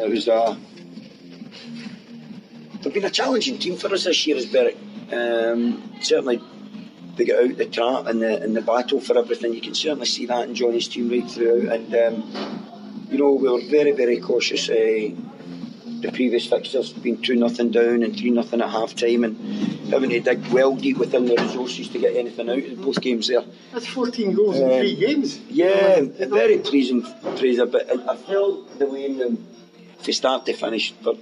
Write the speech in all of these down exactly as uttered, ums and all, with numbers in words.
It was a they've been a challenging team for us this year, as Berwick. Um, certainly they get out the trap and the and the battle for everything. You can certainly see that in Johnny's team right throughout. And um, you know, we were very very cautious. Uh, the previous fixtures been two nothing down and three nothing at half time, and having to dig well deep within the resources to get anything out of both games there. That's fourteen goals um, in three games. Yeah, a very pleasing Fraser, but I, I felt the way in them from start to finish for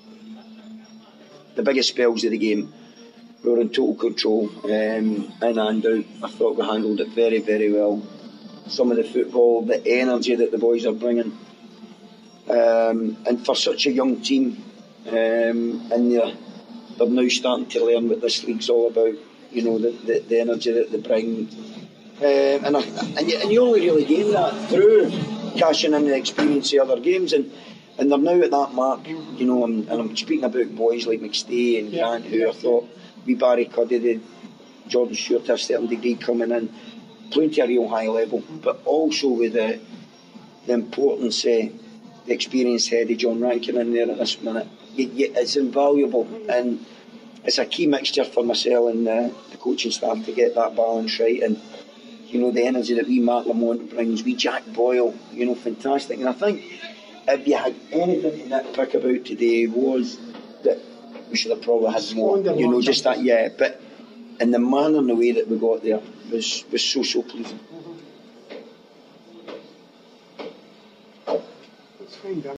the biggest spells of the game. We were in total control, um, in and out. I thought we handled it very, very well. Some of the football, the energy that the boys are bringing, um, and for such a young team, um, and they're, they're now starting to learn what this league's all about. You know, the, the, the energy that they bring, um, and, I, and, you, and you only really gain that through cashing in the experience of other games, and and they're now at that mark. You know, I'm, and I'm speaking about boys like McStay and Grant, who I thought, we Barry Cuddy, the Jordan Stewart to a certain degree coming in, playing to a real high level, but also with the the importance, uh, the experience head of John Rankin in there at this minute. You, you, it's invaluable, and it's a key mixture for myself and uh, the coaching staff to get that balance right. And you know, the energy that we Mark Lamont brings, we Jack Boyle, you know, fantastic. And I think if you had anything to nitpick about today was that we should have probably had more, you know, just that, yeah. But in the manner and the way that we got there was was so so pleasing.